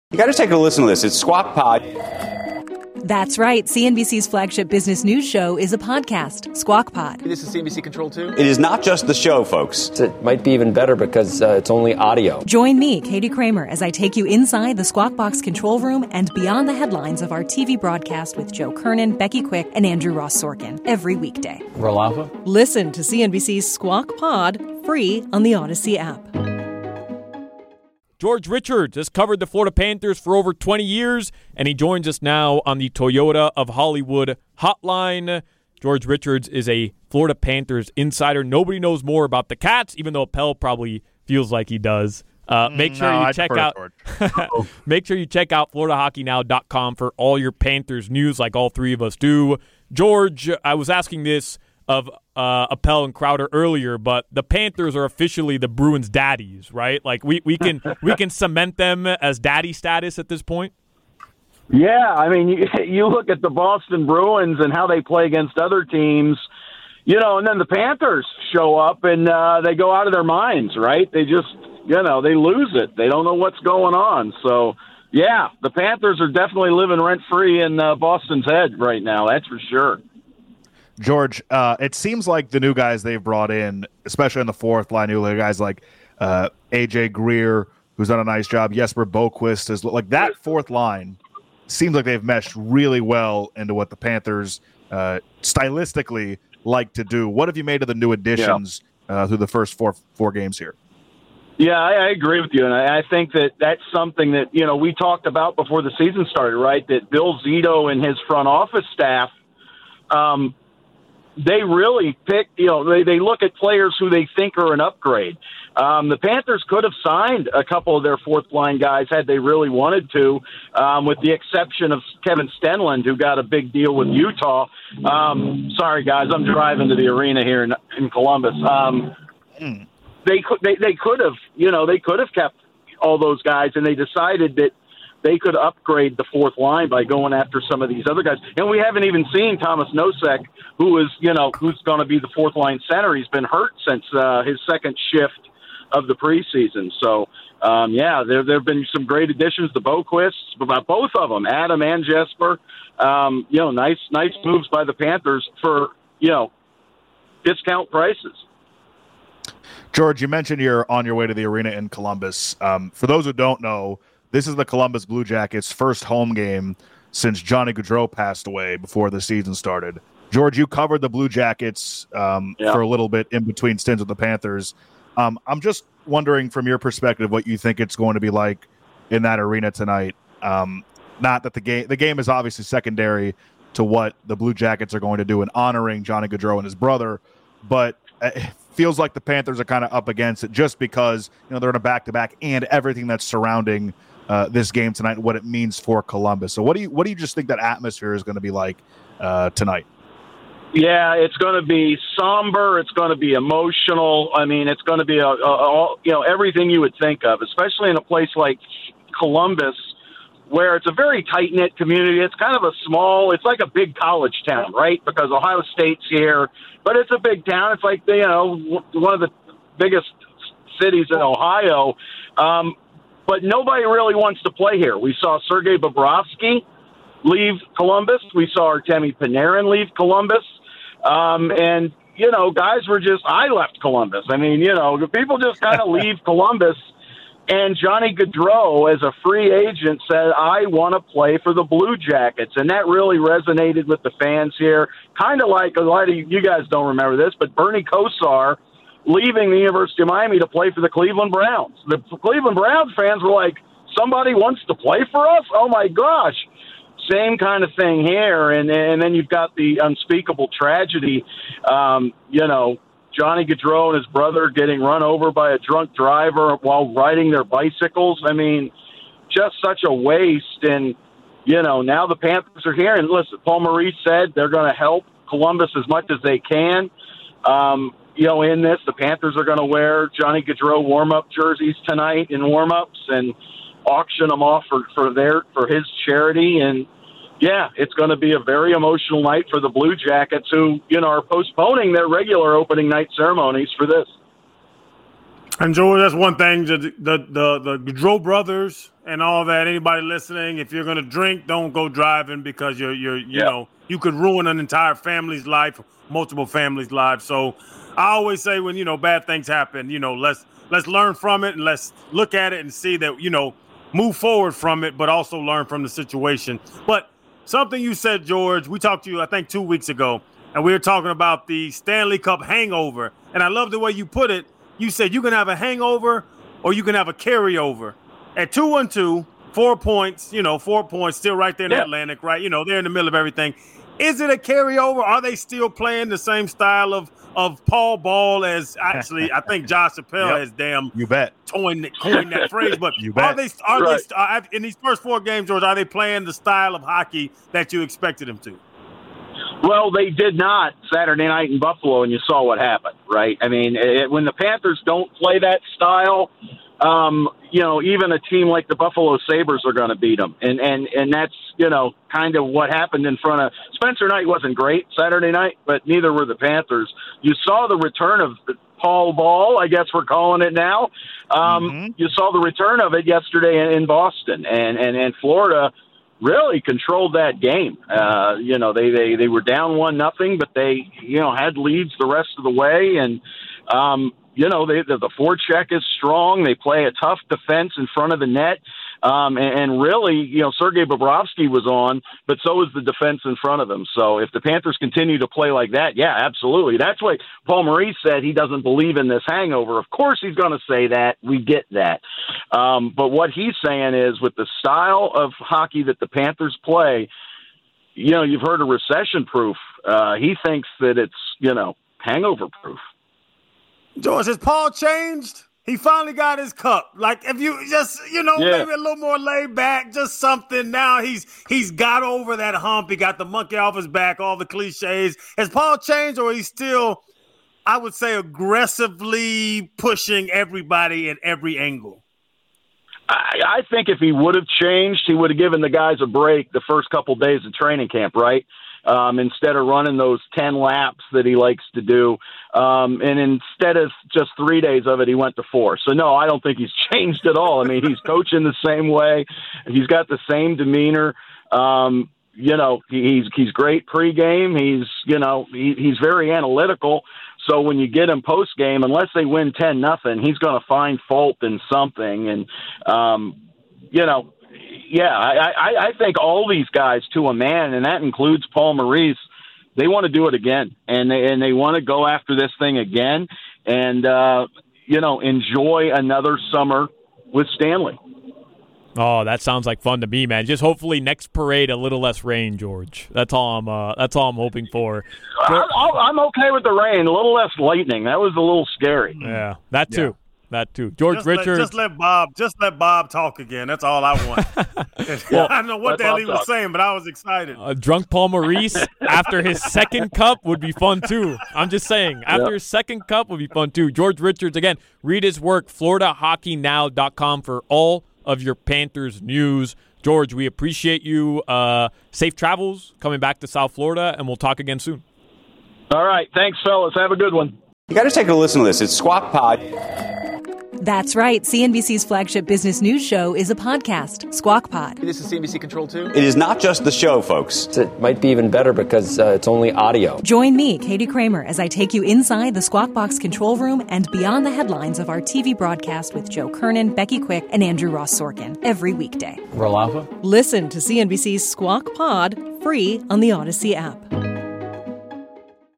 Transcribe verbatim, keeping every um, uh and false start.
You got to take a listen to this. It's Squawk Pod. That's right. C N B C's flagship business news show is a podcast, Squawk Pod. This is C N B C Control two. It is not just the show, folks. It might be even better because uh, it's only audio. Join me, Katie Kramer, as I take you inside the Squawk Box control room and beyond the headlines of our T V broadcast with Joe Kernan, Becky Quick, and Andrew Ross Sorkin every weekday. Roll Alpha. Listen to C N B C's Squawk Pod free on the Odyssey app. George Richards has covered the Florida Panthers for over twenty years, and he joins us now on the Toyota of Hollywood hotline. George Richards is a Florida Panthers insider. Nobody knows more about the Cats, even though Appel probably feels like he does. Uh, make sure no, you I check out make sure you check out Florida Hockey Now dot com for all your Panthers news, like all three of us do. George, I was asking this of uh, Appel and Crowder earlier, but the Panthers are officially the Bruins' daddies, right? Like we, we can we can cement them as daddy status at this point. Yeah, I mean, you, you look at the Boston Bruins and how they play against other teams, you know, and then the Panthers show up and uh, they go out of their minds, right? They just, you know, they lose it. They don't know what's going on. So, yeah, the Panthers are definitely living rent-free in uh, Boston's head right now, that's for sure. George, uh, it seems like the new guys they've brought in, especially in the fourth line, new guys like uh, A J Greer, who's done a nice job, Jesper Boquist, is like that fourth line seems like they've meshed really well into what the Panthers uh, stylistically like to do. What have you made of the new additions yeah. uh, through the first four four games here? Yeah, I, I agree with you, and I, I think that that's something that, you know, we talked about before the season started, right, that Bill Zito and his front office staff um, – they really pick, you know, they, they look at players who they think are an upgrade. Um, the Panthers could have signed a couple of their fourth-line guys had they really wanted to, um, with the exception of Kevin Stenlund, who got a big deal with Utah. Um, sorry, guys, I'm driving to the arena here in, in Columbus. Um, mm. They could, they, they could have, you know, they could have kept all those guys, and they decided that they could upgrade the fourth line by going after some of these other guys. And we haven't even seen Thomas Nosek, who is, you know, who's going to be the fourth line center. He's been hurt since uh, his second shift of the preseason. So, um, yeah, there there have been some great additions to Boquist, about both of them, Adam and Jesper. Um, you know, nice nice moves by the Panthers for, you know, discount prices. George, you mentioned you're on your way to the arena in Columbus. Um, for those who don't know, this is the Columbus Blue Jackets' first home game since Johnny Gaudreau passed away before the season started. George, you covered the Blue Jackets um, yeah. for a little bit in between stints with the Panthers. Um, I'm just wondering from your perspective what you think it's going to be like in that arena tonight. Um, not that the game the game is obviously secondary to what the Blue Jackets are going to do in honoring Johnny Gaudreau and his brother, but it feels like the Panthers are kind of up against it just because, you know, they're in a back-to-back and everything that's surrounding Uh, this game tonight and what it means for Columbus. So what do you what do you just think that atmosphere is going to be like uh, tonight? Yeah, it's going to be somber. It's going to be emotional. I mean, it's going to be a, a, a, you know, everything you would think of, especially in a place like Columbus, where it's a very tight-knit community. It's kind of a small, it's like a big college town, right? Because Ohio State's here, but it's a big town. It's like, you know, one of the biggest cities in Ohio. Um, But nobody really wants to play here. We saw Sergei Bobrovsky leave Columbus. We saw Artemi Panarin leave Columbus. Um, and, you know, guys were just, I left Columbus. I mean, you know, people just kind of leave Columbus. And Johnny Gaudreau, as a free agent, said, I want to play for the Blue Jackets. And that really resonated with the fans here. Kind of like, a lot of you, you guys don't remember this, but Bernie Kosar leaving the University of Miami to play for the Cleveland Browns. The Cleveland Browns fans were like, somebody wants to play for us? Oh, my gosh. Same kind of thing here. And, and then you've got the unspeakable tragedy, um, you know, Johnny Gaudreau and his brother getting run over by a drunk driver while riding their bicycles. I mean, just such a waste. And, you know, now the Panthers are here. And listen, Paul Maurice said they're going to help Columbus as much as they can. Um, you know, in this, the Panthers are going to wear Johnny Gaudreau warm-up jerseys tonight in warm-ups and auction them off for, for their for his charity. And, yeah, it's going to be a very emotional night for the Blue Jackets who, you know, are postponing their regular opening night ceremonies for this. And George, that's one thing. The the the, the Gaudreau brothers and all that. Anybody listening, if you're gonna drink, don't go driving because you're you're you yeah. know you could ruin an entire family's life, multiple families' lives. So I always say when you know bad things happen, you know let's let's learn from it and let's look at it and see that you know move forward from it, but also learn from the situation. But something you said, George, we talked to you I think two weeks ago, and we were talking about the Stanley Cup hangover, and I love the way you put it. You said you can have a hangover or you can have a carryover. At two and two, four points, you know, four points, still right there in yeah. the Atlantic, right? You know, they're in the middle of everything. Is it a carryover? Are they still playing the same style of of Paul Ball as actually? I think Josh Appel yep. has damn you bet coined, coined that phrase. But you are bet. they are right. they uh, in these first four games, George? Are they playing the style of hockey that you expected them to? Well, they did not Saturday night in Buffalo, and you saw what happened, right? I mean, it, when the Panthers don't play that style, um, you know, even a team like the Buffalo Sabres are going to beat them. And, and, and that's, you know, kind of what happened in front of Spencer Knight. Wasn't great Saturday night, but neither were the Panthers. You saw the return of Paul Ball, I guess we're calling it now. Um, mm-hmm. You saw the return of it yesterday in, in Boston, and, and, and Florida really controlled that game. Uh, you know, they, they, they were down one nothing, but they, you know, had leads the rest of the way. And, um, you know, they, the, the forecheck is strong. They play a tough defense in front of the net. Um, and, and really, you know, Sergei Bobrovsky was on, but so was the defense in front of him. So if the Panthers continue to play like that, yeah, absolutely. That's why Paul Maurice said he doesn't believe in this hangover. Of course he's going to say that. We get that. Um, but what he's saying is with the style of hockey that the Panthers play, you know, you've heard of recession proof. Uh, he thinks that it's, you know, hangover proof. George, has Paul changed? He finally got his cup. Like, if you just, you know, yeah. maybe a little more laid back, just something. Now he's he's got over that hump. He got the monkey off his back, all the cliches. Has Paul changed, or he's still, I would say, aggressively pushing everybody at every angle? I, I think if he would have changed, he would have given the guys a break the first couple days of training camp, right? Um, instead of running those ten laps that he likes to do. Um, and instead of just three days of it, he went to four. So, no, I don't think he's changed at all. I mean, he's coaching the same way. He's got the same demeanor. Um, you know, he's he's great pregame. He's, you know, he, he's very analytical. So when you get him postgame, unless they win ten nothing, he's going to find fault in something. And, um, you know, yeah, I, I, I think all these guys to a man, and that includes Paul Maurice, they want to do it again, and they and they want to go after this thing again, and uh, you know, enjoy another summer with Stanley. Oh, that sounds like fun to me, man. Just hopefully next parade a little less rain, George. That's all I'm. Uh, that's all I'm hoping for. I, I'm okay with the rain, a little less lightning. That was a little scary. Yeah, that too. Yeah. That too. George just Richards. Let, just let Bob. Just let Bob talk again. That's all I want. Well, I don't know what the hell he was saying, but I was excited. Uh, drunk Paul Maurice after his second cup would be fun too. I'm just saying, after yeah. his second cup would be fun too. George Richards, again, read his work, Florida Hockey Now dot com for all of your Panthers news. George, we appreciate you. Uh, safe travels coming back to South Florida, and we'll talk again soon. All right. Thanks, fellas. Have a good one. You got to take a listen to this. It's Squawk Pod. That's right. C N B C's flagship business news show is a podcast, Squawk Pod. This is C N B C Control too? It is not just the show, folks. It might be even better because uh, it's only audio. Join me, Katie Kramer, as I take you inside the Squawk Box control room and beyond the headlines of our T V broadcast with Joe Kernan, Becky Quick, and Andrew Ross Sorkin every weekday. Roll Alpha? Listen to C N B C's Squawk Pod free on the Odyssey app.